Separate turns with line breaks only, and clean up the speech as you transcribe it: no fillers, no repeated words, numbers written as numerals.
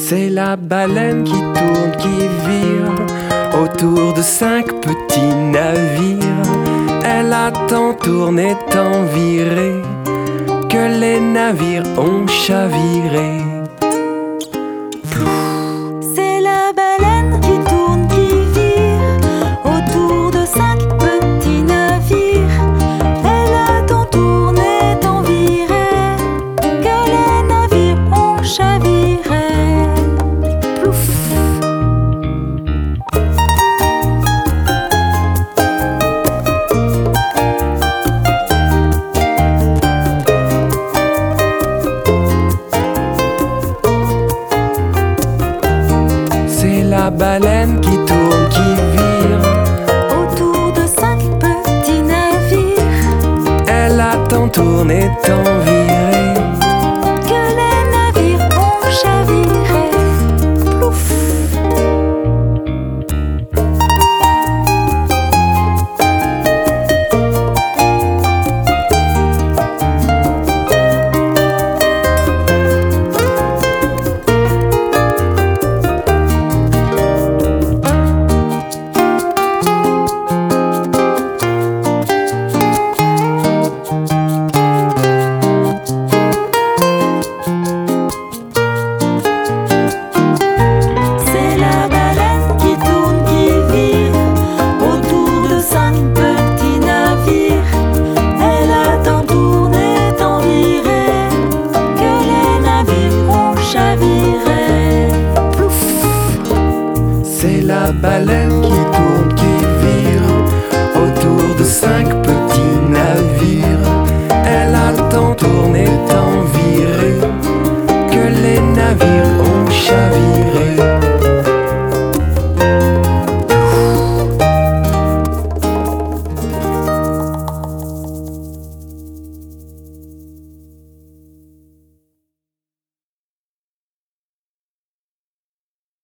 C'est la baleine qui tourne, qui vire autour de 5 petits navires. Elle a tant tourné, tant viré que les navires ont chaviré.
C'est la baleine qui tourne, qui vire autour de 5 petits navires. Elle a tant tourné, tant viré que les navires ont chaviré. Plouf.
C'est la baleine qui tourne, qui vire
Autour de 5 petits navires.
Elle a tant tourné, tant viré
Que les navires ont chaviré. Plouf. C'est la baleine qui tourne, qui vire autour de 5 petits navires. Elle a tant tourné, tant viré que les navires ont chaviré. Plouf.
C'est la baleine qui tourne, qui vire autour de 5 petits navires. Elle a tant tourné, tant viré